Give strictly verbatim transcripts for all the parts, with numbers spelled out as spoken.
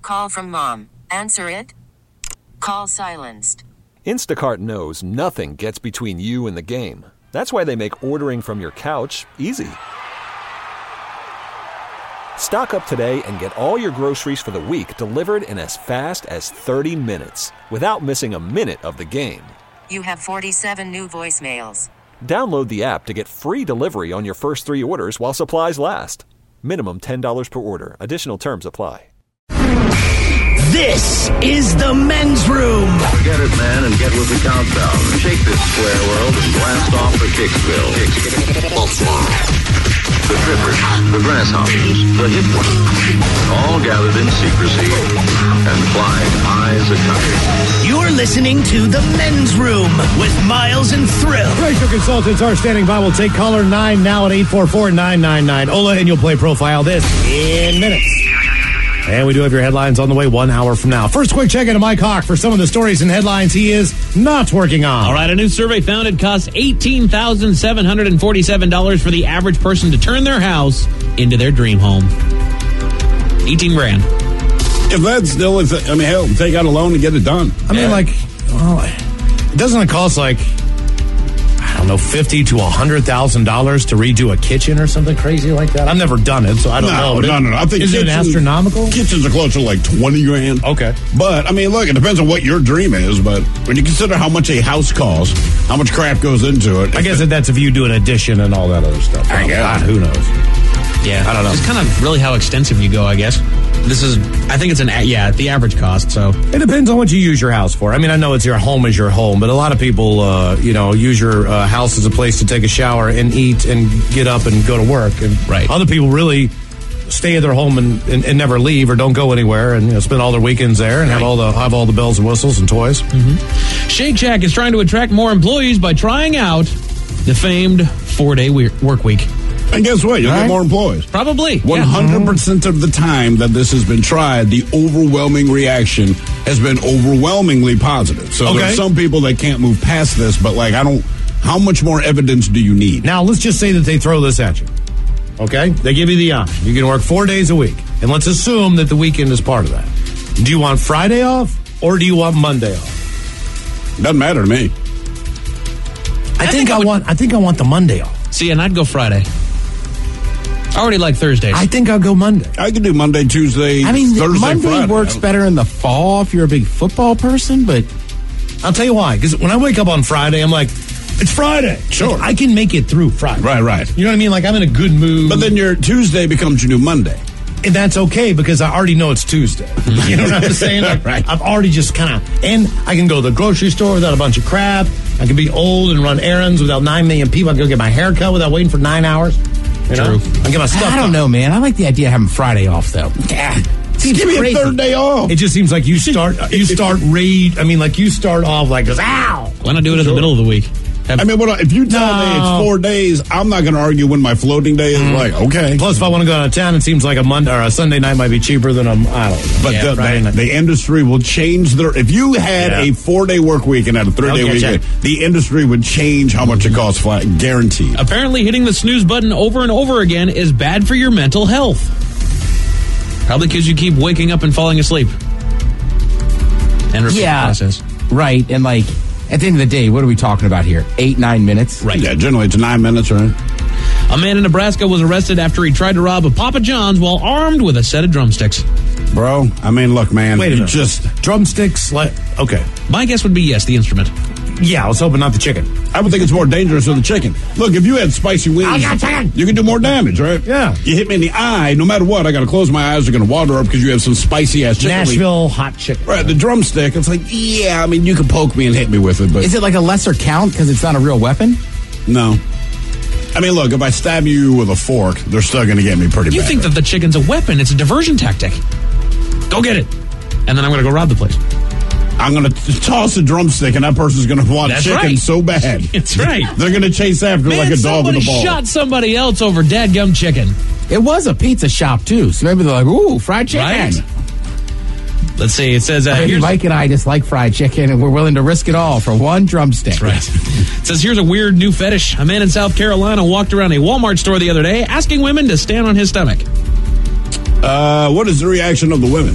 call from mom. Answer it. Call silenced. Instacart knows nothing gets between you and the game. That's why they make ordering from your couch easy. Stock up today and get all your groceries for the week delivered in as fast as thirty minutes without missing a minute of the game. You have forty-seven new voicemails. Download the app to get free delivery on your first three orders while supplies last. Minimum ten dollars per order. Additional terms apply. This is the men's room. Get it, man, and get with the countdown. Shake this square world and blast off for Kicksville. The Trippers, the Grasshoppers, the Hip Ones, all gathered in secrecy and flying high as a kite. You're listening to the men's room with Miles and Thrill. Racial consultants are standing by. We'll take caller nine now at eight four four, nine nine nine. Ola, and you'll play Profile this in minutes. And we do have your headlines on the way one hour from now. First, quick check into Mike Hawk for some of the stories and headlines he is not working on. All right, a new survey found it costs eighteen thousand seven hundred forty-seven dollars for the average person to turn their house into their dream home. eighteen grand. If that's still, I mean, hell, take out a loan and get it done. I mean, yeah. like, well, doesn't it cost like, I don't know, fifty to one hundred thousand dollars to redo a kitchen or something crazy like that? I've never done it, so I don't no, know. No, no, no. I think is kitchen, it astronomical? Kitchens are closer to like twenty grand. Okay. But, I mean, look, it depends on what your dream is, but when you consider how much a house costs, how much crap goes into it. I guess that that's if you do an addition and all that other stuff. I guess. God, who knows? Yeah. I don't know. It's kind of really how extensive you go, I guess. This is, I think it's an, yeah, the average cost, so. It depends on what you use your house for. I mean, I know it's your home is your home, but a lot of people, uh, you know, use your uh, house as a place to take a shower and eat and get up and go to work. And right. Other people really stay at their home and, and, and never leave or don't go anywhere and, you know, spend all their weekends there and right. have all the have all the bells and whistles and toys. Mm-hmm. Shake Shack is trying to attract more employees by trying out the famed four-day work week. And guess what? You'll right. get more employees. Probably. one hundred percent yeah. of the time that this has been tried, the overwhelming reaction has been overwhelmingly positive. So okay. there's some people that can't move past this, but like, I don't, how much more evidence do you need? Now, let's just say that they throw this at you. Okay? They give you the option. You can work four days a week. And let's assume that the weekend is part of that. Do you want Friday off or do you want Monday off? Doesn't matter to me. I, I think, think I, I would, want I think I want the Monday off. See, and I'd go Friday. I already like Thursdays. I think I'll go Monday. I can do Monday, Tuesday, I mean, Thursday, Monday Friday. works better in the fall if you're a big football person, but I'll tell you why. Because when I wake up on Friday, I'm like, it's Friday. Sure. Like, I can make it through Friday. Right, right. You know what I mean? Like, I'm in a good mood. But then your Tuesday becomes your new Monday. And that's okay because I already know it's Tuesday. You know what I'm saying? Like, right. I've already just kind of, and I can go to the grocery store without a bunch of crap. I can be old and run errands without nine million people. I can go get my hair cut without waiting for nine hours. You know? True. I get my stuff I don't done. know, man. I like the idea of having Friday off, though. Yeah. Give me crazy. a third day off. It just seems like you start, you start raid. I mean, like you start off like, ow. Why not do it in the middle of the week? Have, I mean, what, if you tell No. me it's four days, I'm not going to argue when my floating day is. Mm. Like, okay. Plus, if I want to go out of town, it seems like a Monday or a Sunday night might be cheaper than a, I don't know. But Yeah, the, the, the industry will change their. If you had Yeah. a four-day work week and had a three-day Okay, weekend, check. the industry would change how much it costs, flat, guaranteed. Apparently, hitting the snooze button over and over again is bad for your mental health. Probably because you keep waking up and falling asleep. And repeat Yeah. the process. Right, and like, at the end of the day, what are we talking about here? Eight, nine minutes? Right. Yeah, generally it's nine minutes, right? A man in Nebraska was arrested after he tried to rob a Papa John's while armed with a set of drumsticks. Bro, I mean, look, man. Wait a you minute. just. Drumsticks, like, okay. My guess would be yes, the instrument. Yeah, I was hoping not the chicken. I would think it's more dangerous with the chicken. Look, if you had spicy wings, I got chicken. you can do more damage, right? Yeah. You hit me in the eye, no matter what, I got to close my eyes. They're going to water up because you have some spicy ass chicken. Nashville hot chicken. Right, the drumstick. It's like, yeah, I mean, you can poke me and hit me with it, but Is it like a lesser count because it's not a real weapon? no. I mean, look, if I stab you with a fork, they're still going to get me pretty You bad. think that the chicken's a weapon. It's a diversion tactic. Go get it. And then I'm going to go rob the place. I'm going to toss a drumstick, and that person's going to want That's chicken right. so bad. That's right. They're going to chase after Man, like a dog with somebody a ball. shot somebody else over dadgum chicken. It was a pizza shop, too, so maybe they're like, ooh, fried chicken. Right? Let's see. It says, uh, Maybe here's, Mike and I just like fried chicken, and we're willing to risk it all for one drumstick. right. It says, here's a weird new fetish. A man in South Carolina walked around a Walmart store the other day asking women to stand on his stomach. Uh, what is the reaction of the women?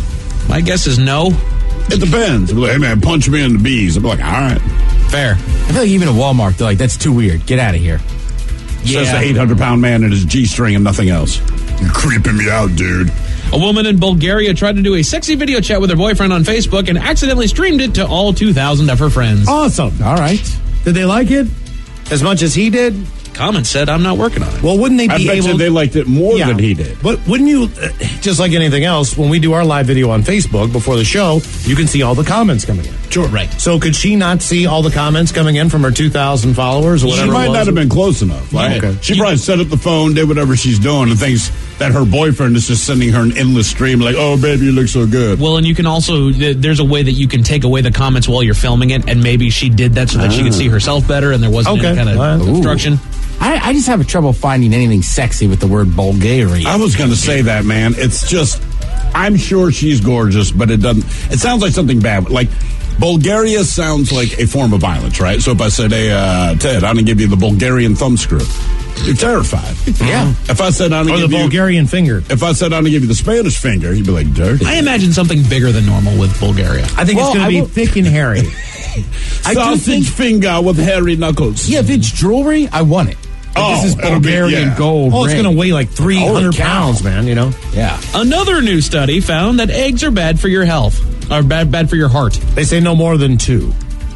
My guess is no. It depends. I'd be like, hey, man, punch me in the bees. I'd be like, all right. Fair. I feel like even at Walmart, they're like, that's too weird. Get out of here. It's just an eight hundred pound man in his G-string and nothing else. You're creeping me out, dude. A woman in Bulgaria tried to do a sexy video chat with her boyfriend on Facebook and accidentally streamed it to all two thousand of her friends. Awesome. All right. Did they like it as much as he did? Comment said, I'm not working on it. Well, wouldn't they I be bet able? you they liked it more Yeah. than he did. But wouldn't you, uh, just like anything else, when we do our live video on Facebook before the show, you can see all the comments coming in. Sure. Right. So could she not see all the comments coming in from her two thousand followers or whatever She might it was? not have been close enough. Right? Okay. She probably set up the phone, did whatever she's doing, and thinks that her boyfriend is just sending her an endless stream like, oh, baby, you look so good. Well, and you can also, th- there's a way that you can take away the comments while you're filming it, and maybe she did that so that she could see herself better and there wasn't Okay. any kind of Well, obstruction. I, I just have trouble finding anything sexy with the word Bulgaria. I was going to say that, man. It's just, I'm sure she's gorgeous, but it doesn't, it sounds like something bad. Like, Bulgaria sounds like a form of violence, right? So if I said, hey, uh, Ted, I'm going to give you the Bulgarian thumbscrew, you're terrified. Yeah. If I said, I'm Or going the to give you, Bulgarian finger. if I said, I'm going to give you the Spanish finger, you'd be like, dirty. I imagine something bigger than normal with Bulgaria. I think Well, it's going I to be will- thick and hairy. I do Sausage think, finger with hairy knuckles. yeah, if it's jewelry, I want it. Like, Oh, this is it'll be- Bulgarian yeah. gold. Oh, it's ring. going to weigh like three hundred Holy cow. pounds, man, you know? Yeah. Another new study found that eggs are bad for your health, or bad bad for your heart. They say no more than two.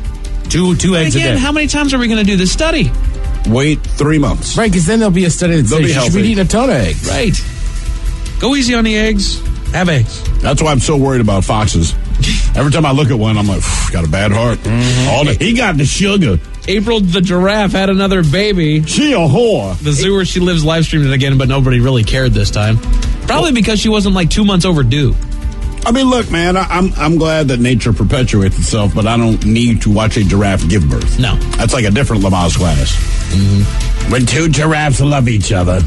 Two, two eggs a Again, day. how many times are we going to do this study? Wait three months. Right, because then there'll be a study that They'll says be you should be healthy. eating a ton of eggs. Right. Go easy on the eggs. Have eggs. That's why I'm so worried about foxes. Every time I look at one, I'm like, got a bad heart. All the, he got the sugar. April the giraffe had another baby. She a whore. The zoo where she lives live streamed it again, but nobody really cared this time. Probably because she wasn't like two months overdue. I mean, look, man, I, I'm I'm glad that nature perpetuates itself, but I don't need to watch a giraffe give birth. No. That's like a different Lamaze class. Mm-hmm. When two giraffes love each other.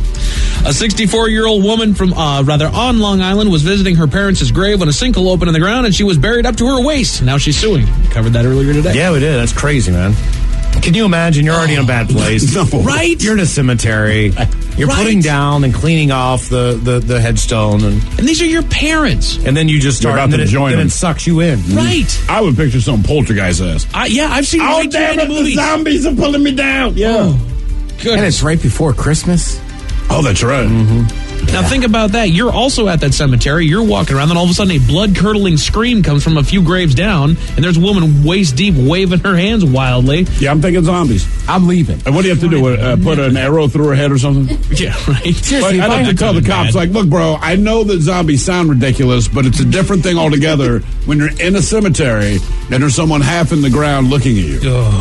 A sixty-four-year-old woman from, uh, rather, on Long Island was visiting her parents' grave when a sinkhole opened in the ground and she was buried up to her waist. Now she's suing. Covered that earlier today. Yeah, we did. That's crazy, man. Can you imagine? You're already in a bad place. No. Right? You're in a cemetery. You're Right. putting down and cleaning off the, the, the headstone, and, And these are your parents. and then you just You're start, about and then, to it, join then them. it sucks you in. Right. I would picture some poltergeist ass. I, yeah, I've seen Oh, right damn in it, the movies. zombies are pulling me down. Yeah. Oh, And goodness. it's right before Christmas. Oh, that's right. Now think about that. You're also at that cemetery. You're walking around, and all of a sudden a blood-curdling scream comes from a few graves down, and there's a woman waist deep waving her hands wildly. Yeah, I'm thinking zombies. I'm leaving. And what do you have to do? Uh, put an arrow through her head or something? Yeah, right. Seriously, Like, if I'd I have to had tell the been cops, bad. like, look, bro, I know that zombies sound ridiculous, but it's a different thing altogether when you're in a cemetery and there's someone half in the ground looking at you.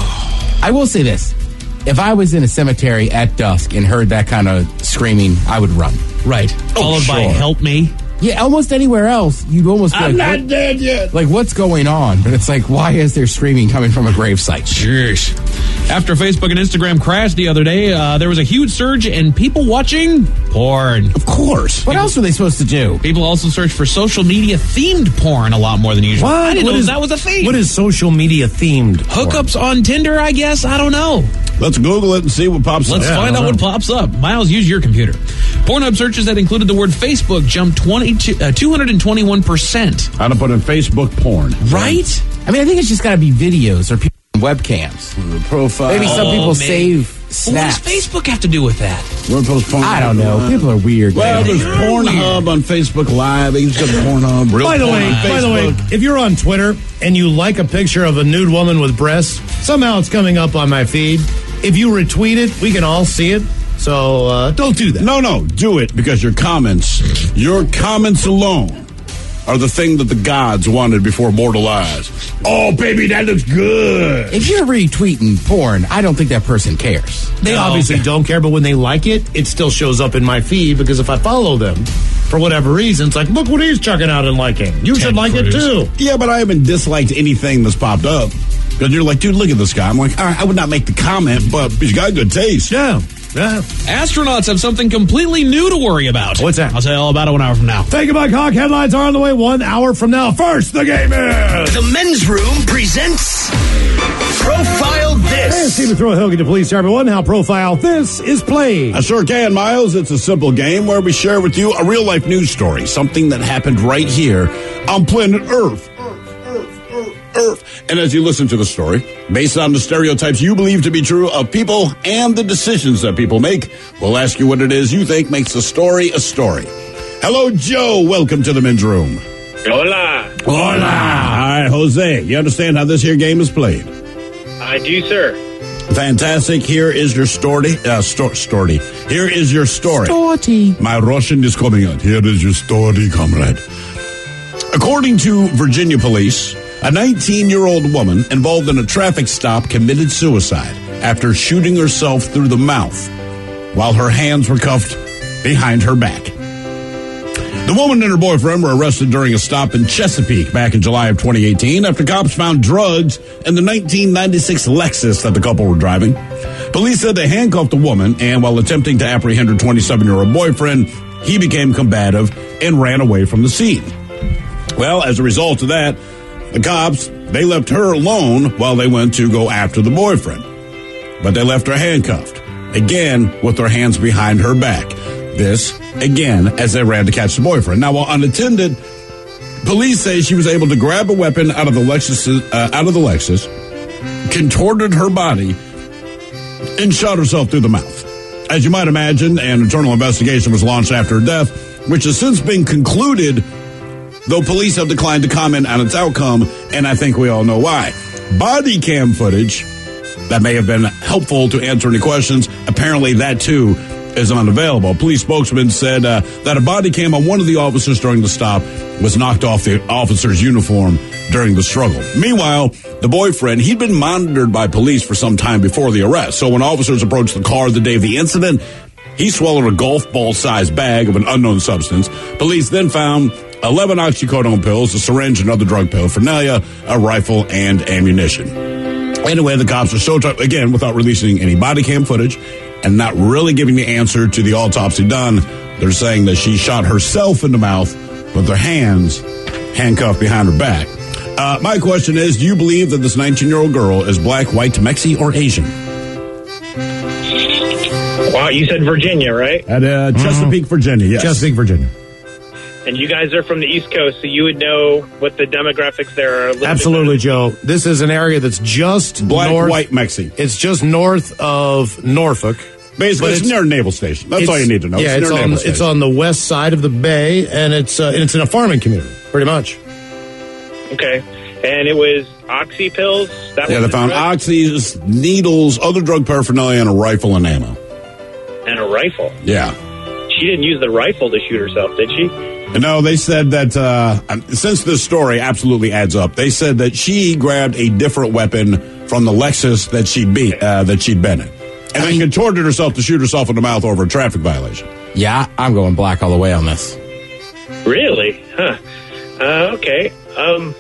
I will say this. If I was in a cemetery at dusk and heard that kind of screaming, I would run. Right. Followed by sure. help me. Yeah, almost anywhere else, you'd almost be I'm like, not what- dead yet. like, what's going on? But it's like, why is there screaming coming from a gravesite? Jeez. After Facebook and Instagram crashed the other day, uh, there was a huge surge in people watching porn. Of course. What else were they supposed to do? People also search for social media themed porn a lot more than usual. I didn't What know is- that was a thing. What is social media themed? Hookups on Tinder, I guess? I don't know. Let's Google it and see what pops Let's up. Yeah, I find out don't what know. pops up. Miles, use your computer. Pornhub searches that included the word Facebook jumped twenty uh, two hundred twenty-one percent. How to put in Facebook porn. Right? I mean, I think it's just got to be videos or people webcams. Profile. Maybe some Oh, people maybe. save Well, what snaps. does Facebook have to do with that? Where post porn? I don't know. People are weird. Well, man. there's Pornhub on Facebook Live. You just go to Pornhub. Real By the porn way, on by the way, Facebook. if you're on Twitter and you like a picture of a nude woman with breasts, somehow it's coming up on my feed. If you retweet it, we can all see it. So uh, don't do that. No, no, do it because your comments, your comments alone are the thing that the gods wanted before mortal eyes. Oh, baby, that looks good. If you're retweeting porn, I don't think that person cares. They No. obviously don't care, but when they like it, it still shows up in my feed because if I follow them, for whatever reason, it's like, look what he's chucking out and liking. You should Ted like it Cruz. too. Yeah, but I haven't disliked anything that's popped up. Because you're like, dude, look at this guy. I'm like, all right, I would not make the comment, but he's got good taste. Yeah. Yeah. Astronauts have something completely new to worry about. What's that? I'll tell you all about it one hour from now. Thank you, Mike Hawk. Headlines are on the way one hour from now. First, the game is. The men's room presents Profile Hey, This. Stephen Throw-Hilge to please tell everyone how Profile This is played. I sure can, Miles. It's a simple game where we share with you a real life news story, something that happened right here on planet Earth. Earth. And as you listen to the story, based on the stereotypes you believe to be true of people and the decisions that people make, we'll ask you what it is you think makes a story a story. Hello, Joe. Welcome to the men's room. Hola. Hola. All right, Jose, you understand how this here game is played? I do, sir. Fantastic. Here is your story. Uh, sto- story. Here is your story. Story. My Russian is coming out. Here is your story, comrade. According to Virginia police, a nineteen-year-old woman involved in a traffic stop committed suicide after shooting herself through the mouth while her hands were cuffed behind her back. The woman and her boyfriend were arrested during a stop in Chesapeake back in July of twenty eighteen after cops found drugs in the nineteen ninety-six Lexus that the couple were driving. Police said they handcuffed the woman, and while attempting to apprehend her twenty-seven-year-old boyfriend, he became combative and ran away from the scene. Well, as a result of that, the cops, they left her alone while they went to go after the boyfriend. But they left her handcuffed, again with her hands behind her back. This, again, as they ran to catch the boyfriend. Now, while unattended, police say she was able to grab a weapon out of the Lexus, uh, out of the Lexus, contorted her body, and shot herself through the mouth. As you might imagine, an internal investigation was launched after her death, which has since been concluded, though police have declined to comment on its outcome, and I think we all know why. Body cam footage that may have been helpful to answer any questions, apparently that too is unavailable. A police spokesman said uh, that a body cam on one of the officers during the stop was knocked off the officer's uniform during the struggle. Meanwhile, the boyfriend, he'd been monitored by police for some time before the arrest. So when officers approached the car the day of the incident, he swallowed a golf ball-sized bag of an unknown substance. Police then found eleven oxycodone pills, a syringe, another drug paraphernalia, a rifle, and ammunition. Anyway, the cops are so, t- again, without releasing any body cam footage and not really giving the answer to the autopsy done, they're saying that she shot herself in the mouth with her hands handcuffed behind her back. Uh, my question is, do you believe that this nineteen-year-old girl is black, white, Mexi, or Asian? Wow, you said Virginia, right? At uh, Chesapeake, mm-hmm. Virginia, yes. Chesapeake, Virginia. And you guys are from the East Coast, so you would know what the demographics there are. A little Absolutely, bit Joe. This is an area that's just black, north, white, Mexi. It's just north of Norfolk. Basically, it's, it's near a naval station. That's all you need to know. Yeah, it's, it's, on, it's on the west side of the bay, and it's uh, and it's in a farming community, pretty much. Okay. And it was oxy pills? That yeah, was they found drug? oxys, needles, other drug paraphernalia, and a rifle and ammo. And a rifle? Yeah. She didn't use the rifle to shoot herself, did she? No, they said that, uh, since this story absolutely adds up, they said that she grabbed a different weapon from the Lexus that she'd, be, uh, that she'd been in. And then contorted herself to shoot herself in the mouth over a traffic violation. Yeah, I'm going black all the way on this. Really? Huh. Uh, okay. Um...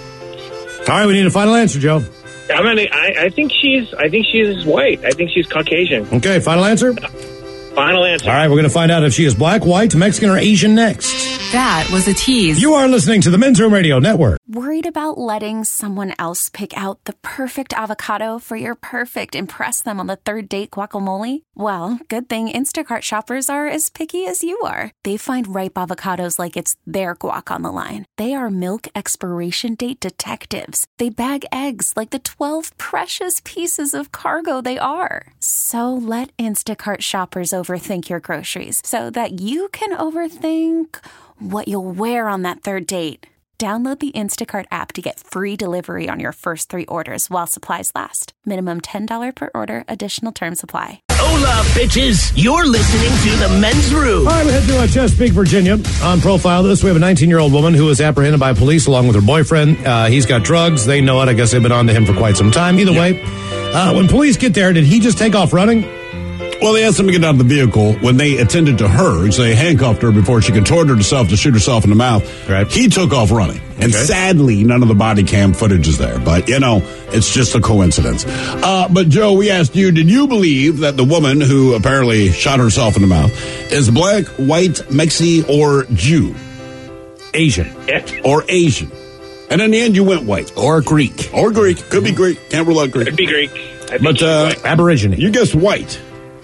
All right, we need a final answer, Joe. I mean, I, I think she's. I think she's white. I think she's Caucasian. Okay, final answer. Final answer. All right, we're going to find out if she is black, white, Mexican, or Asian next. That was a tease. You are listening to the Men's Room Radio Network. Worried about letting someone else pick out the perfect avocado for your perfect impress them on the third date guacamole? Well, good thing Instacart shoppers are as picky as you are. They find ripe avocados like it's their guac on the line. They are milk expiration date detectives. They bag eggs like the twelve precious pieces of cargo they are. So let Instacart shoppers overthink your groceries so that you can overthink what you'll wear on that third date. Download the Instacart app to get free delivery on your first three orders while supplies last. Minimum ten dollars per order. Additional terms apply. Hola, bitches. You're listening to the Men's Room. All right, we head to uh, Chesapeake, Virginia. On profile this, we have a nineteen-year-old woman who was apprehended by police along with her boyfriend. Uh, he's got drugs. They know it. I guess they've been on to him for quite some time. Either yeah. way, uh, when police get there, did he just take off running? Well, they asked him to get out of the vehicle. When they attended to her, so they handcuffed her before she contorted herself to shoot herself in the mouth. Right. He took off running. And okay. sadly, none of the body cam footage is there. But, you know, it's just a coincidence. Uh, but, Joe, we asked you, did you believe that the woman who apparently shot herself in the mouth is black, white, Mexi, or Jew? Asian. Yeah. Or Asian. And in the end, you went white. Or Greek. Or Greek. Could be Greek. Can't rule out Greek. Could be Greek. I think but uh, Aborigine. You guessed white.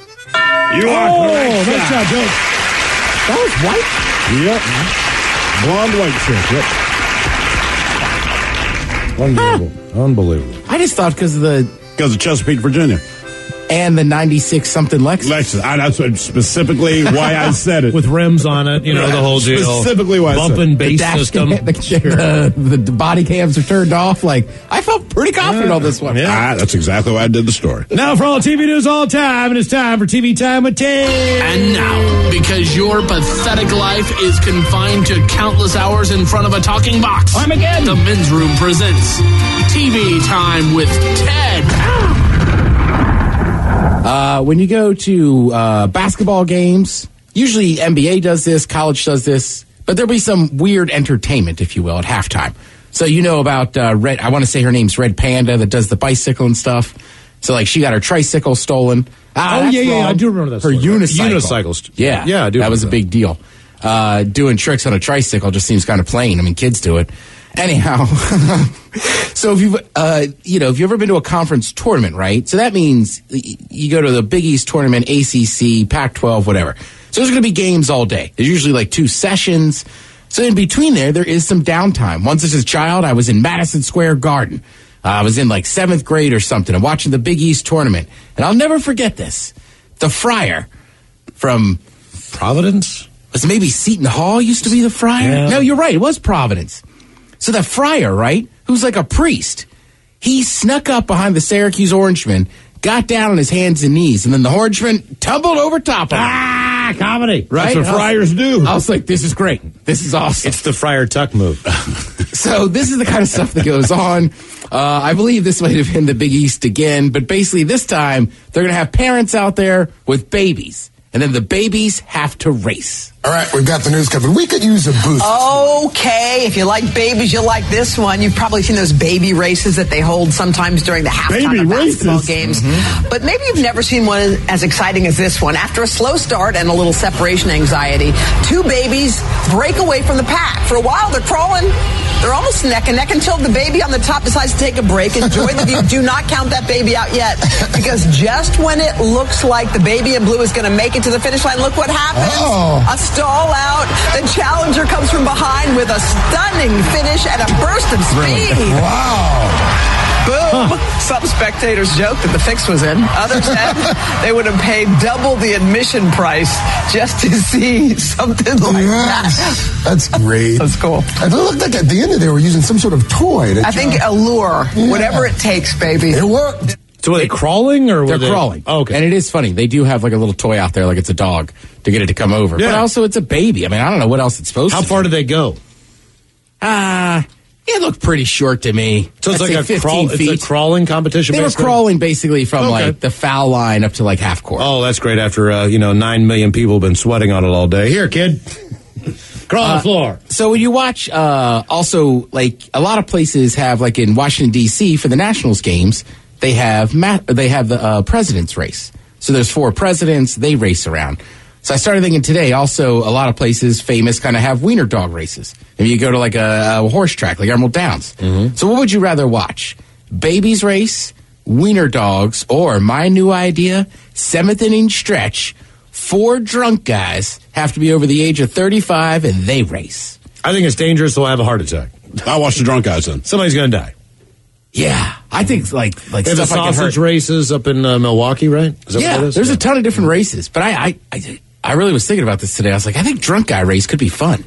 You oh, are correct. Nice job, Joe. That was white? Yep. Blonde white chick. Yep. Unbelievable. Unbelievable. I just thought because of the Because of Chesapeake, Virginia. and the ninety-six something Lexus. Lexus. I, that's what, specifically why I said it. With rims on it, you know, the whole deal. Specifically why I said Bumping it. bass dash system. cam- the, the, the body cams are turned off. Like, I felt pretty confident Yeah. on this one. Yeah. Ah, that's exactly why I did the story. Now for all T V news all time, and it's time for T V Time with Tim. And now, because your pathetic life is confined to countless hours in front of a talking box, Armageddon. the Men's Room presents T V Time with Ted. Uh, when you go to uh, basketball games, usually N B A does this, college does this, but there'll be some weird entertainment, if you will, at halftime. So you know about uh, Red, I want to say her name's Red Panda that does the bicycle and stuff. So, like, she got her tricycle stolen. Ah, Oh, that's yeah, yeah, wrong. I do remember that Her story. unicycle. Unicycles. Yeah. Yeah, I do That was a remember that. big deal. Uh, doing tricks on a tricycle just seems kind of plain. I mean, kids do it. Anyhow, so if you've, uh, you know, if you've ever been to a conference tournament, right? So that means you go to the Big East tournament, A C C, Pac twelve, whatever. So there's going to be games all day. There's usually like two sessions. So in between there, there is some downtime. Once as a child, I was in Madison Square Garden. Uh, I was in like seventh grade or something and watching the Big East tournament. And I'll never forget this. The Friar from Providence? Was it maybe Seton Hall used to be the Friar? Yeah. No, you're right. It was Providence. So the Friar, right, who's like a priest, he snuck up behind the Syracuse Orangemen, got down on his hands and knees, and then the Orangemen tumbled over top of him. Ah, comedy. Right? That's what I was- friars do. I was like, this is great. This is awesome. It's the Friar Tuck move. So this is the kind of stuff that goes on. Uh, I believe this might have been the Big East again, but basically this time they're going to have parents out there with babies, and then the babies have to race. All right, we've got the news covered. We could use a boost. Okay, if you like babies, you'll like this one. You've probably seen those baby races that they hold sometimes during the halftime Baby of basketball races? games. But maybe you've never seen one as exciting as this one. After a slow start and a little separation anxiety, two babies break away from the pack. For a while, they're crawling. They're almost neck and neck until the baby on the top decides to take a break. Enjoy the view. Do not count that baby out yet, because just when it looks like the baby in blue is going to make it to the finish line, look what happens. Oh. A stall out. The challenger comes from behind with a stunning finish and a burst of speed. Wow. Boom. Some spectators joked that the fix was in. Others said they would have paid double the admission price just to see something like Yes. that. That's great. That's cool. It looked like at the end of it, they were using some sort of toy. To I think jump. a lure, Yeah. whatever it takes, baby. It worked. So were they crawling or were They're they crawling. Oh, okay. And it is funny. They do have like a little toy out there, like it's a dog, to get it to come over. Yeah. But also, it's a baby. I mean, I don't know what else it's supposed How to far do. do they go? Ah, it looked pretty short to me. So it's I'd like say a fifteen crawl. feet. It's a crawling competition. They were basically? crawling basically from Okay. like the foul line up to like half court. Oh, that's great. After uh, you know, nine million people have been sweating on it all day. Here, kid, crawl on the floor. So when you watch, uh, also like a lot of places have, like in Washington D C for the Nationals games, they have ma- they have the uh, president's race. So there's four presidents. They race around. So I started thinking today. Also, a lot of places famous kind of have wiener dog races. If you go to like a, a horse track, like Emerald Downs. So what would you rather watch? Babies race, wiener dogs, or my new idea, seventh inning stretch? Four drunk guys have to be over the age of thirty-five, and they race. I think it's dangerous. They'll have a heart attack. I'll watch the drunk guys then. Somebody's going to die. Yeah, I think like like They have the stuff I can sausage hurt. races up in uh, Milwaukee, right? Is that Yeah, what it is? there's a ton of different races, but I, I I I really was thinking about this today. I was like, I think drunk guy race could be fun.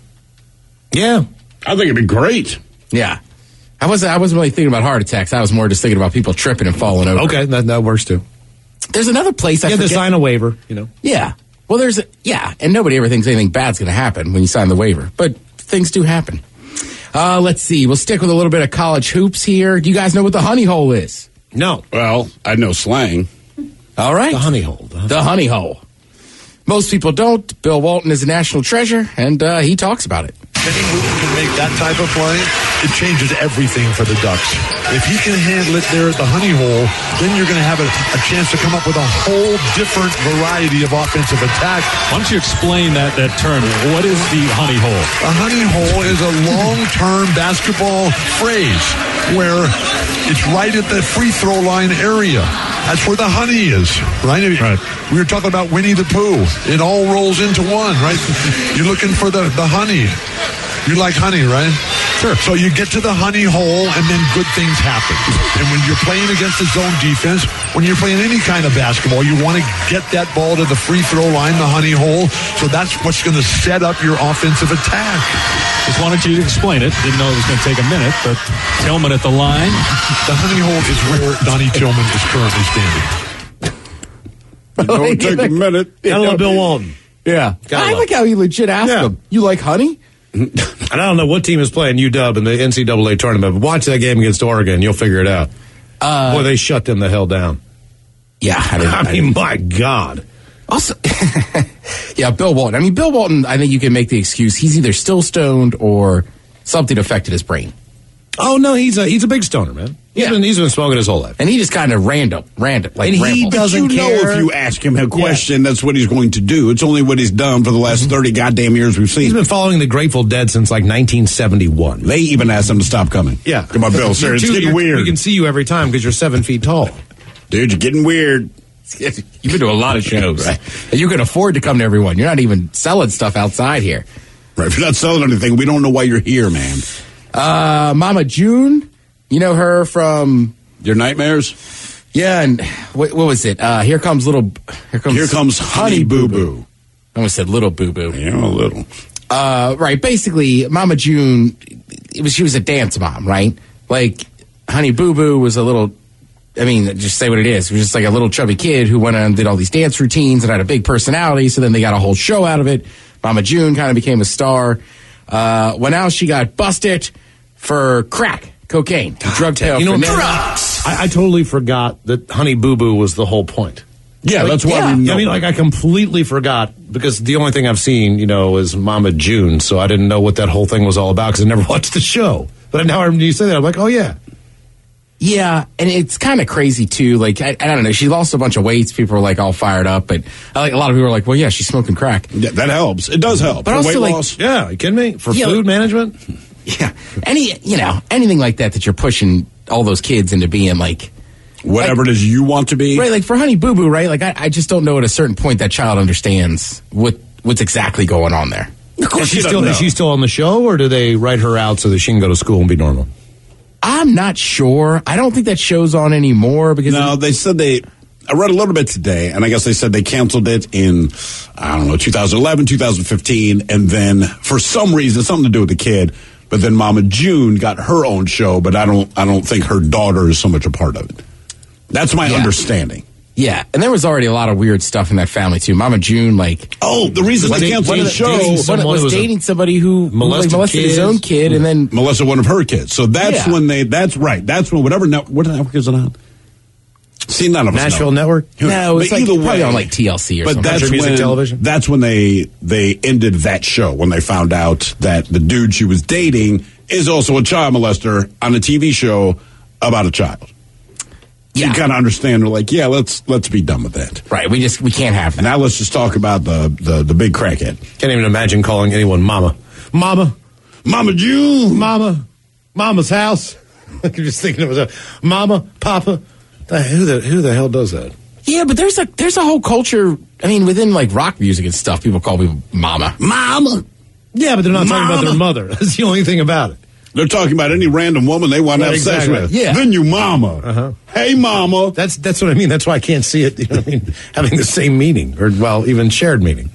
Yeah, I think it'd be great. Yeah, I wasn't I wasn't really thinking about heart attacks. I was more just thinking about people tripping and falling over. okay, that that works too. There's another place I You have to forget. sign a waiver, you know. Yeah, well, there's a, yeah, and nobody ever thinks anything bad's going to happen when you sign the waiver, but things do happen. Uh, let's see. We'll stick with a little bit of college hoops here. Do you guys know what the honey hole is? No, Well, I know slang. All right. the honey hole. huh? The honey hole. Most people don't. Bill Walton is a national treasure, and uh, he talks about it. Kenny Wooten can make that type of play, it changes everything for the Ducks. If he can handle it there at the honey hole, then you're going to have a, a chance to come up with a whole different variety of offensive attack. Why don't you explain that, that term? What is the honey hole? A honey hole is a long-term basketball phrase where it's right at the free throw line area. That's where the honey is, right? Right. We were talking about Winnie the Pooh. It all rolls into one, right? You're looking for the, the honey. You like honey, right? Sure. So you get to the honey hole, and then good things happen. And when you're playing against the zone defense, when you're playing any kind of basketball, you want to get that ball to the free throw line, the honey hole. So that's what's going to set up your offensive attack. Just wanted you to explain it. Didn't know it was going to take a minute, but Tillman at the line. The honey hole is where Donnie Tillman is currently standing. Don't take a minute. I love Bill Walton. Yeah. Gotta I love like how he legit asked Yeah. him, you like honey? And I don't know what team is playing U W in the N C double A tournament, but watch that game against Oregon. You'll figure it out. Uh, Boy, they shut them the hell down. Yeah. I, didn't, I I mean, didn't- my God. Also, yeah, Bill Walton. I mean, Bill Walton, I think you can make the excuse he's either still stoned or something affected his brain. Oh, no, he's a, he's a big stoner, man. He's, Yeah. been, he's been smoking his whole life. And he just kind of random, random, like And he rambled. doesn't you know care. if you ask him a question, that's what he's going to do. It's only what he's done for the last thirty goddamn years we've He's seen. been following the Grateful Dead since like nineteen seventy-one. They even asked him to stop coming. Yeah. Come on, Bill, sir, You're it's too- getting you're- weird. We can see you every time because you're seven feet tall. Dude, you're getting weird. You've been to a lot of shows. Right. And you can afford to come to everyone. You're not even selling stuff outside here. Right, if you're not selling anything, we don't know why you're here, man. Uh, Mama June, you know her from Your nightmares? Yeah, and what, what was it? Uh, here comes little. Here comes. Here comes Honey Boo Boo. I almost said little Boo Boo. Yeah, a little. Uh, right. Basically, Mama June. It was she was a dance mom, right? Like Honey Boo Boo was a little. I mean, just say what it is. It was just like a little chubby kid who went on and did all these dance routines and had a big personality. So then they got a whole show out of it. Mama June kind of became a star. Uh, well, now she got busted for crack, cocaine, drug tail. You know, drugs. I, I totally forgot that Honey Boo Boo was the whole point. Yeah, Like, that's why yeah. we know. I mean, like, I completely forgot because the only thing I've seen, you know, is Mama June, so I didn't know what that whole thing was all about because I never watched the show. But now when you say that, I'm like, oh, yeah. Yeah, and it's kind of crazy too. Like I, I don't know, she lost a bunch of weights. People are like all fired up, but uh, like a lot of people are like, "Well, yeah, she's smoking crack." Yeah, that helps. It does help. But For also, weight like, loss. Yeah, you kidding me? For Yeah, food like- management? Yeah, any you know anything like that that you're pushing all those kids into being like Whatever like, it is you want to be. right. Like for Honey Boo Boo, right? Like I, I just don't know at a certain point that child understands what what's exactly going on there. Of course Is she, she still, doesn't is she know. still on the show, or do they write her out so that she can go to school and be normal? I'm not sure. I don't think that show's on anymore because No, they said they. I read a little bit today, and I guess they said they canceled it in, I don't know, two thousand eleven, two thousand fifteen, and then for some reason, something to do with the kid. But then Mama June got her own show, but I don't. I don't think her daughter is so much a part of it. That's my Yeah. understanding. yeah, and there was already a lot of weird stuff in that family too. Mama June, like. Oh, the reason Was they it- canceled one the of the- show. dating Someone someone was who was a- dating somebody who who, like, molested molested his kids. own kid, and then Melissa, one of her kids. So that's Yeah. when they. That's right. That's when whatever net, what network is it on? See, none of us Nashville know. Network? No, it's But like either probably way- on like T L C or But something. that's Country music when television? that's when they they ended that show when they found out that the dude she was dating is also a child molester on a T V show about a child. Yeah. You kind of understand. They're like, yeah, let's let's be done with that. Right, we just we can't have that. Now let's just talk about the the, the big crackhead, Can't even imagine calling anyone Mama. Mama. Mama June. Mama. Mama's house. I'm just thinking of it. Mama, Papa. The- Who the, who the hell does that? Yeah, but there's a there's a whole culture. I mean, within like rock music and stuff, people call people mama. Mama. Yeah, but they're not talking about their Mama. mother. That's the only thing about it. They're talking about any random woman they want to have sex Exactly. with. Yeah. Then you mama. Uh-huh. Hey, mama. That's that's what I mean. That's why I can't see it. You know what I mean? Having the same meaning, or well, even shared meaning.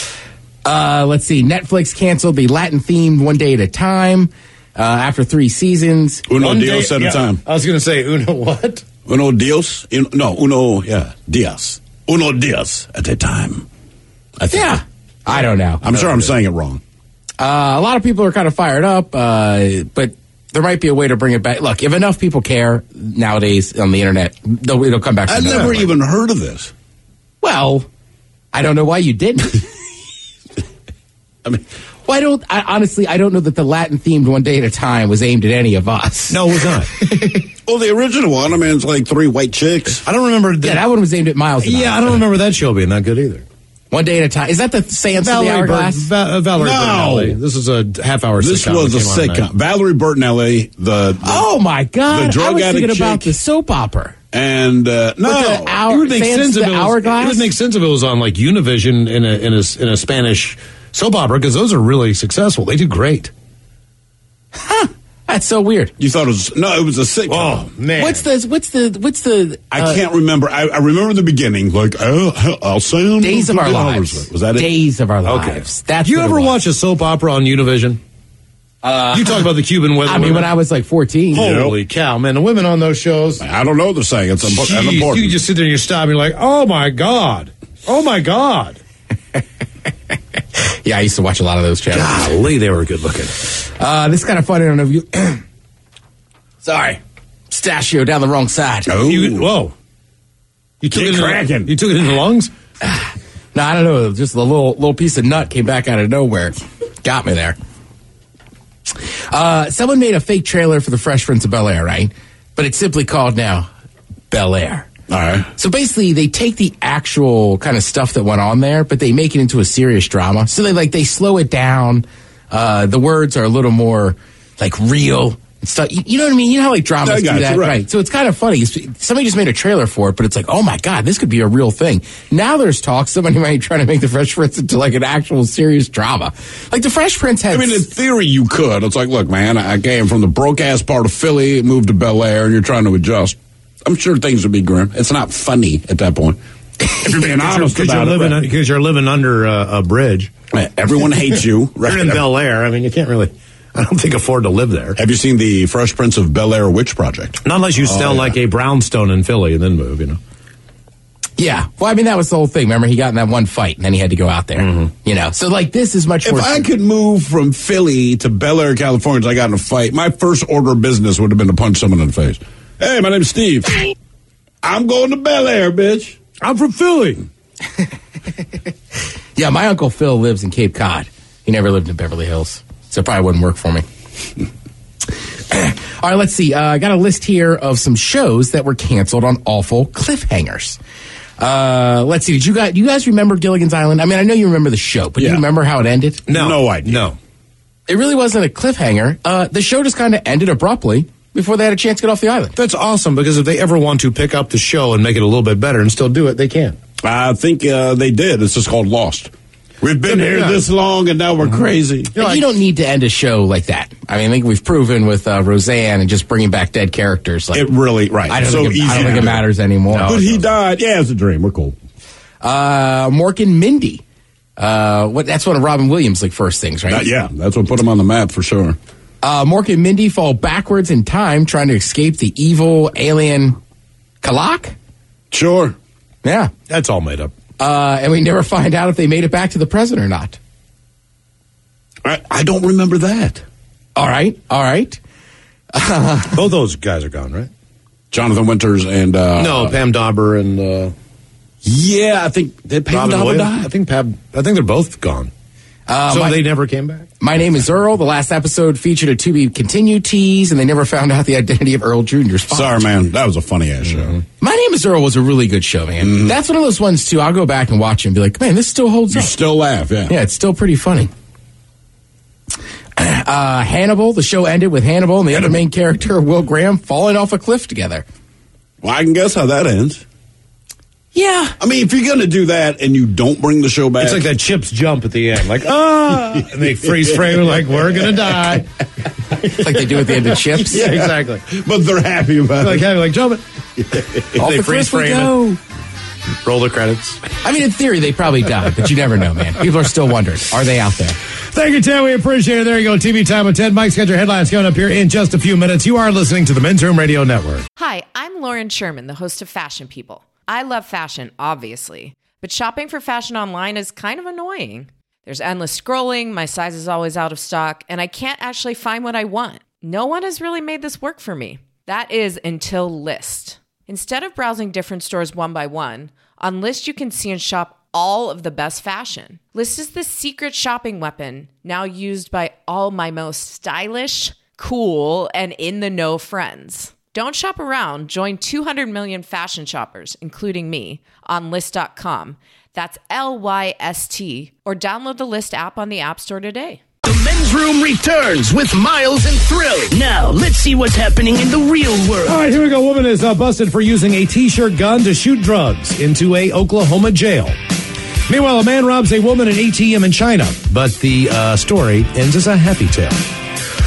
Uh, let's see. Netflix canceled the Latin themed One Day at a Time uh, after three seasons. Uno One Dios day- at yeah, a time. I was going to say Uno what? Uno Dios? In, no, Uno, yeah, Dios. Uno Dios at a time. I think. Yeah, I don't know. I'm sure I'm saying it wrong. Uh, a lot of people are kind of fired up, uh, but there might be a way to bring it back. Look, if enough people care nowadays on the internet, they'll- it'll come back. I've from never Netflix. even heard of this. Well, I don't know why you didn't. I mean, Well, I don't. I, honestly, I don't know that the Latin themed One Day at a Time was aimed at any of us. No, it was not. well, the original one, I mean, it's like three white chicks. I don't remember. The, Yeah, that one was aimed at Miles. and yeah, I. I don't remember that show being that good either. One Day at a Time. Is that the Seance of the Valerie, Bur- Hourglass? Va- uh, Valerie No. Bertinelli. This is a half hour. This sitcom was a that came on sitcom. Valerie Bertinelli, the, the Oh my God! the drug I was thinking addict about chick. the soap opera. and uh, no, With the hour- it would make Seance sense of if the it was, Hourglass? it would make sense if it was on like Univision in a in a, in a Spanish soap opera because those are really successful. They do great. That's so weird. You thought it was no, it was a sitcom. Oh man, What's the what's the what's the? I uh, can't remember. I, I remember the beginning. Like, oh, I'll say Days of Our Lives. Was that it? Days of Our Okay. Lives. That's Do you what it ever was. watch a soap opera on Univision? Uh, you talk about the Cuban weather. I mean, when I was like fourteen. Holy cow, man! The women on those shows. I don't know what they're saying. It's impo- Jeez, important. you can just sit there and you stop and you're like, oh my God. Oh my God. Yeah, I used to watch a lot of those channels. Golly, they were good looking. Uh, this is kind of funny. I don't know if you. Sorry. Pistachio down the wrong side. Oh. You, whoa. You took, Get it in cracking. the, you took it in the lungs? No, I don't know. Just a little little piece of nut came back out of nowhere. Got me there. Uh, someone made a fake trailer for the Fresh Prince of Bel-Air, right? But it's simply called now Bel-Air. All right. So basically, they take the actual kind of stuff that went on there, but they make it into a serious drama. So they like they slow it down. Uh, the words are a little more like real and stuff. You, you know what I mean? You know how like dramas I do got you, that, right. right? So it's kind of funny. Somebody just made a trailer for it, but it's like, oh my God, this could be a real thing. Now there's talk somebody might try to make the Fresh Prince into like an actual serious drama. Like the Fresh Prince had. I mean, in theory, you could. It's like, look, man, I came from the broke ass part of Philly, moved to Bel Air, and you're trying to adjust. I'm sure things would be grim. It's not funny at that point. If you're being honest Because you're, about living, it, because you're living under a, a bridge. right. Everyone hates you. Right? You're in Bel Air. I mean, you can't really, I don't think, afford to live there. Have you seen the Fresh Prince of Bel Air Witch Project? Not unless you Oh, sell yeah. like a brownstone in Philly and then move, you know. Yeah. Well, I mean, that was the whole thing. Remember, he got in that one fight, and then he had to go out there. Mm-hmm. You know, so like this is much If more. I could move from Philly to Bel Air, California, as I got in a fight, my first order of business would have been to punch someone in the face. Hey, my name's Steve. I'm going to Bel Air, bitch. I'm from Philly. Yeah, my Uncle Phil lives in Cape Cod. He never lived in Beverly Hills, so it probably wouldn't work for me. All right, let's see. Uh, I got a list here of some shows that were canceled on awful cliffhangers. Uh, let's see. Did you guys? Do you guys remember Gilligan's Island? I mean, I know you remember the show, but do Yeah. you remember how it ended? No. No idea. No. It really wasn't a cliffhanger. Uh, the show just kind of ended abruptly before they had a chance to get off the island. That's awesome because if they ever want to pick up the show and make it a little bit better and still do it, they can. I think uh, they did. It's just called Lost. We've been here Yeah. this long, and now we're crazy. And you don't need to end a show like that. I mean, I think we've proven with uh, Roseanne and just bringing back dead characters. Like, It really, right. I don't so think, it, easy I don't to think it do. matters anymore. But he died. Yeah, it's a dream. We're cool. Uh, Mork and Mindy. Uh, what? That's one of Robin Williams' like first things, right? Uh, yeah, that's what put him on the map for sure. Uh, Mork and Mindy fall backwards in time trying to escape the evil alien Kalak. Sure. Yeah. That's all made up. Uh, and we never find out if they made it back to the present or not. I, I don't remember that. All right. All right. Both those guys are gone, right? Jonathan Winters and uh, no, Pam Dauber and uh, yeah, I think did Pam Robin Dauber Williams. die? I think Pam. I think they're both gone. Uh, so my, they never came back. My Name is Earl. The last episode featured a to be continued tease, and they never found out the identity of Earl Junior's father. Sorry, man, that was a funny ass show. My Name is Earl was a really good show, man. Mm-hmm. That's one of those ones too. I'll go back and watch it and be like, man, this still holds You up. still laugh, yeah. Yeah, it's still pretty funny. Uh, Hannibal, the show ended with Hannibal and the other main character, Will Graham, falling off a cliff together. Well, I can guess how that ends. Yeah. I mean, if you're going to do that and you don't bring the show back. It's like that Chips jump at the end, like ah, and they freeze frame like we're gonna die. Like they do at the end of Chips. Yeah, exactly. But they're happy about Like it. having like jump it. Off They the freeze cliff we frame go. Roll the credits. I mean, in theory, they probably died, but you never know, man. People are still wondering, are they out there? Thank you, Ted. We appreciate it. There you go. T V time with Ted. Mike's got your headlines coming up here in just a few minutes. You are listening to the Men's Room Radio Network. Hi, I'm Lauren Sherman, the host of Fashion People. I love fashion, obviously, but shopping for fashion online is kind of annoying. There's endless scrolling, my size is always out of stock, and I can't actually find what I want. No one has really made this work for me. That is until Lyst. Instead of browsing different stores one by one, on Lyst you can see and shop all of the best fashion. Lyst is the secret shopping weapon now used by all my most stylish, cool, and in-the-know friends. Don't shop around. Join two hundred million fashion shoppers, including me, on Lyst dot com. That's L Y S T. Or download the Lyst app on the App Store today. The Men's Room returns with Miles and Thrill. Now, let's see what's happening in the real world. All right, here we go. Woman is uh, busted for using a T-shirt gun to shoot drugs into a Oklahoma jail. Meanwhile, a man robs a woman in an A T M in China, but the uh, story ends as a happy tale.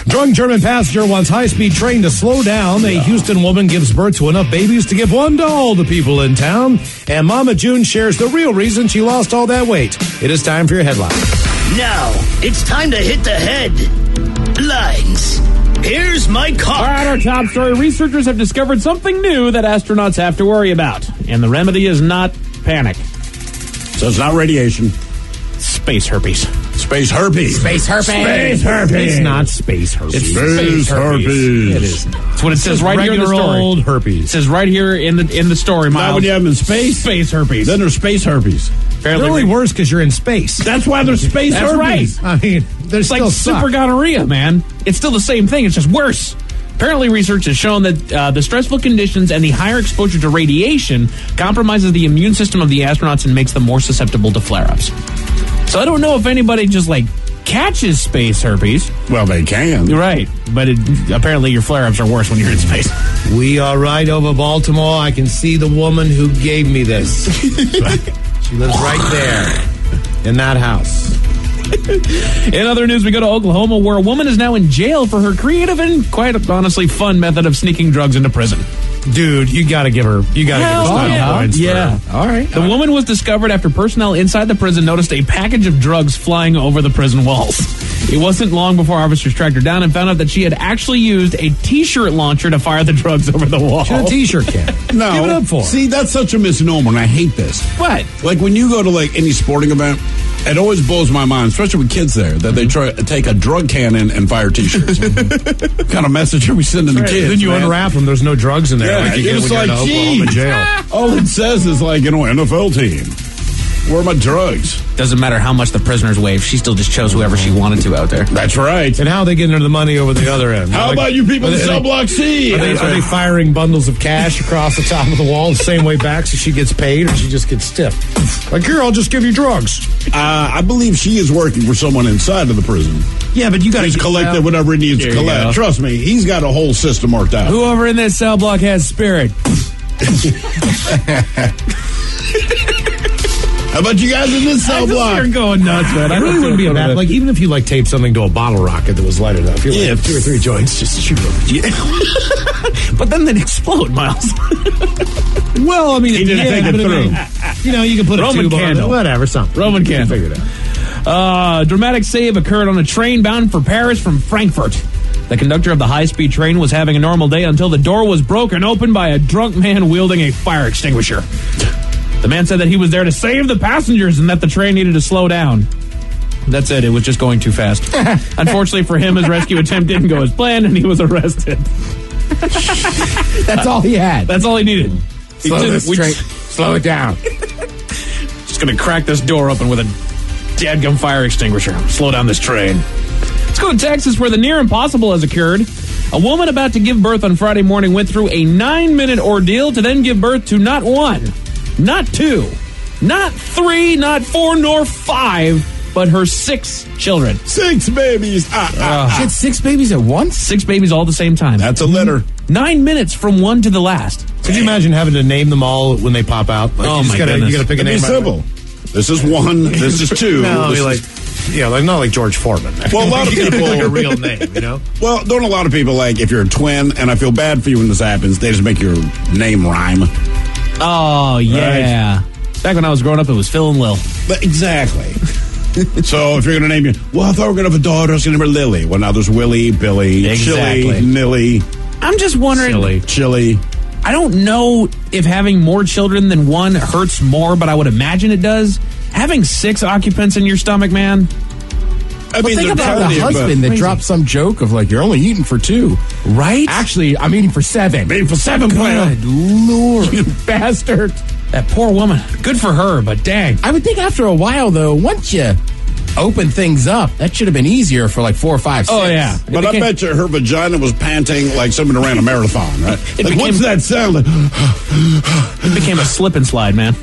Drunk German passenger wants high-speed train to slow down. A Houston woman gives birth to enough babies to give one to all the people in town. And Mama June shares the real reason she lost all that weight. It is time for your headline. Now, it's time to hit the headlines. Here's my cock. All right, our top story. Researchers have discovered something new that astronauts have to worry about. And the remedy is not panic. So it's not radiation. Space herpes. Space herpes. Space herpes. Space herpes. It's not space herpes. It's Space, space herpes. herpes. It is. That's what it says right here in the Regular story. old herpes. It says right here in the in the story, Miles. Now when you have them in space, Space herpes. then there's space herpes. They're only worse because you're in space. That's why there's space That's herpes. right. I mean, there's It's like still super suck. gonorrhea, man. It's still the same thing. It's just worse. Apparently, research has shown that uh, the stressful conditions and the higher exposure to radiation compromises the immune system of the astronauts and makes them more susceptible to flare-ups. So I don't know if anybody just, like, catches space herpes. Well, they can. You're right. But it, apparently your flare-ups are worse when you're in space. We are right over Baltimore. I can see the woman who gave me this. She lives right there in that house. In other news, we go to Oklahoma, where a woman is now in jail for her creative and quite honestly fun method of sneaking drugs into prison. Dude, you got to give her. You got to give her Hell style yeah. points. Yeah. For, All right. The woman was discovered after personnel inside the prison noticed a package of drugs flying over the prison walls. It wasn't long before officers tracked her down and found out that she had actually used a T-shirt launcher to fire the drugs over the wall. She's a T-shirt can. No. Give it up for her. See, that's such a misnomer, and I hate this. What? Like when you go to like any sporting event, it always blows my mind, especially with kids there, that they try to take a drug cannon and fire T-shirts. What kind of message are we sending the kids? Then you man? unwrap them. There's no drugs in there. Yeah, like you it get was when you're like, in Oklahoma geez. jail. All it says is like, you know, N F L team. Where are my drugs? Doesn't matter how much the prisoners wave. She still just chose whoever she wanted to out there. That's right. And how are they getting the money over the other end? How Like, about you people are in they- cell block C? Are they, are they firing bundles of cash across the top of the wall the same way back so she gets paid or she just gets stiff? Like, here, I'll just give you drugs. Uh, I believe she is working for someone inside of the prison. Yeah, but you got He's to collected whatever he needs There to you collect. go. Trust me, he's got a whole system worked out. Whoever in that cell block has spirit. How about you guys in this cell block? You're going nuts, man. I really wouldn't be a bad, like, even if you, like, taped something to a bottle rocket that was lighted up, you're Yeah. like, two or three joints, just shoot them. But then they'd explode, Miles. Well, I mean, He didn't yeah, take it but I through. mean, you know, you can put a Roman tube on candle. it, whatever, something. Roman You can candle. Figure it out. Uh, dramatic save occurred on a train bound for Paris from Frankfurt. The conductor of the high-speed train was having a normal day until the door was broken open by a drunk man wielding a fire extinguisher. The man said that he was there to save the passengers and that the train needed to slow down. That's it. It was just going too fast. Unfortunately for him, his rescue attempt didn't go as planned, and he was arrested. That's all he had. That's all he needed. He Slow did- this we train. just- Slow it down. Just gonna crack this door open with a dadgum fire extinguisher. Slow down this train. Let's go to Texas, where the near impossible has occurred. A woman about to give birth on Friday morning went through a nine-minute ordeal to then give birth to not one, not two, not three, not four, nor five, but her six children. Six babies. Ah, ah, She had six babies at once? Six babies all at the same time. That's a litter. Nine minutes from one to the last. Could you imagine having to name them all when they pop out? Like, Oh, you just my gotta, goodness. You got to pick a It'd name. be simple. This is one. This is two. No, I this mean, like, is- yeah, like not like George Foreman. Well, a lot of You gotta people- pick, like, a real name, you know. Well, don't a lot of people, like, if you're a twin, and I feel bad for you when this happens, they just make your name rhyme. Oh, yeah. Back when I was growing up, it was Phil and Lil. But exactly. So if you're going to name you, well, I thought we were going to have a daughter, I was going to name her Lily. Well, now there's Willie, Billy, Exactly. Chili, Millie, I'm just wondering. Silly. Chili. I don't know if having more children than one hurts more, but I would imagine it does. Having six occupants in your stomach, man. I But mean, think they're about the tiny, but- husband that Crazy. dropped some joke of like, you're only eating for two. Right? Actually, I'm eating for seven. Eating for seven, player. Good Lord. You bastard. That poor woman. Good for her, but dang. I would think after a while, though, once you open things up, that should have been easier for like four, five, six. Oh, yeah. It But I became- bet you her vagina was panting like someone who ran a marathon, right? It Like, became- what's that sound? Like, It became a slip and slide, man.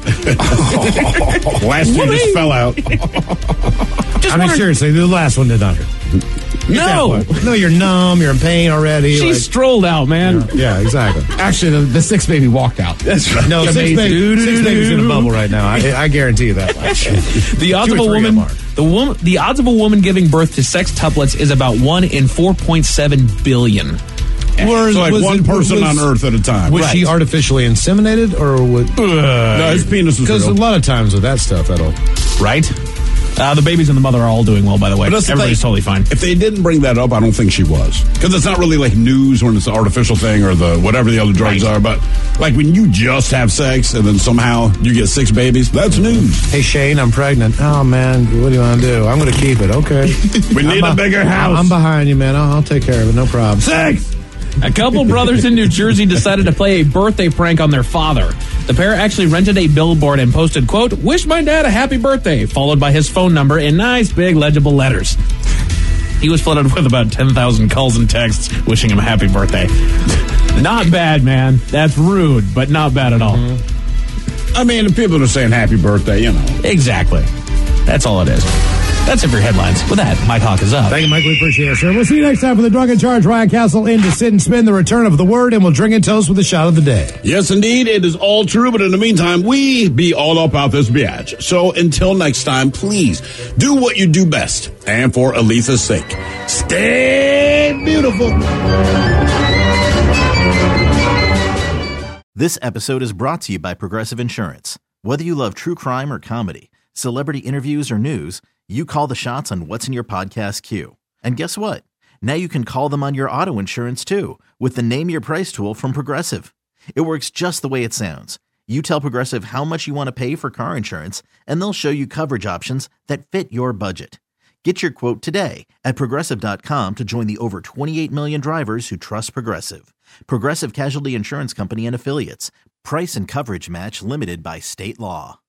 last year just fell out. Just I mean, wondering- seriously, the last one did not hurt. No. No, you're numb. You're in pain already. She like, strolled out, man. yeah, yeah, exactly. Actually, the, the sixth baby walked out. That's right. No, six, Amazing. baby, six baby's in a bubble right now. I, I guarantee you that. The odds Two of or a three woman, of them are. the woman, the odds of a woman giving birth to sextuplets is about one in four point seven billion. Was, So like was one it- person was- on Earth at a time. Was she Right. artificially inseminated, or would? No, his penis was Because a real. lot of times with that stuff, that'll. Right? Uh, the babies and the mother are all doing well, by the way. But that's the Everybody's thing. totally fine. If they didn't bring that up, I don't think she was. Because it's not really like news when it's an artificial thing or the whatever the other drugs Right. are. But like when you just have sex and then somehow you get six babies, that's news. Hey Shane, I'm pregnant. Oh man, what do you want to do? I'm going to keep it. Okay. We need I'm a be- bigger house. I'm behind you, man. I'll, I'll take care of it. No problem. Sex! A couple brothers in New Jersey decided to play a birthday prank on their father. The pair actually rented a billboard and posted, quote, "Wish my dad a happy birthday," followed by his phone number in nice, big, legible letters. He was flooded with about ten thousand calls and texts wishing him a happy birthday. Not bad, man. That's rude, but not bad at all. I mean, the people are saying happy birthday, you know. Exactly. That's all it is. That's it for your headlines. With that, my talk is up. Thank you, Mike. We appreciate it, sir. We'll see you next time for the Drunk in Charge. Ryan Castle in to sit and spin the return of the word, and we'll drink and toast with a shot of the day. Yes, indeed. It is all true. But in the meantime, we be all up out this biatch. So until next time, please do what you do best. And for Aletha's sake, stay beautiful. This episode is brought to you by Progressive Insurance. Whether you love true crime or comedy, celebrity interviews or news, you call the shots on what's in your podcast queue. And guess what? Now you can call them on your auto insurance too with the Name Your Price tool from Progressive. It works just the way it sounds. You tell Progressive how much you want to pay for car insurance, and they'll show you coverage options that fit your budget. Get your quote today at Progressive dot com to join the over twenty-eight million drivers who trust Progressive. Progressive Casualty Insurance Company and Affiliates. Price and coverage match limited by state law.